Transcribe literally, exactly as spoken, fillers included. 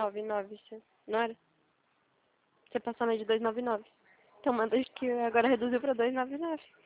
nove nove, você- não era? Você passou a média de dois nove nove. Então manda que agora reduziu pra dois nove nove.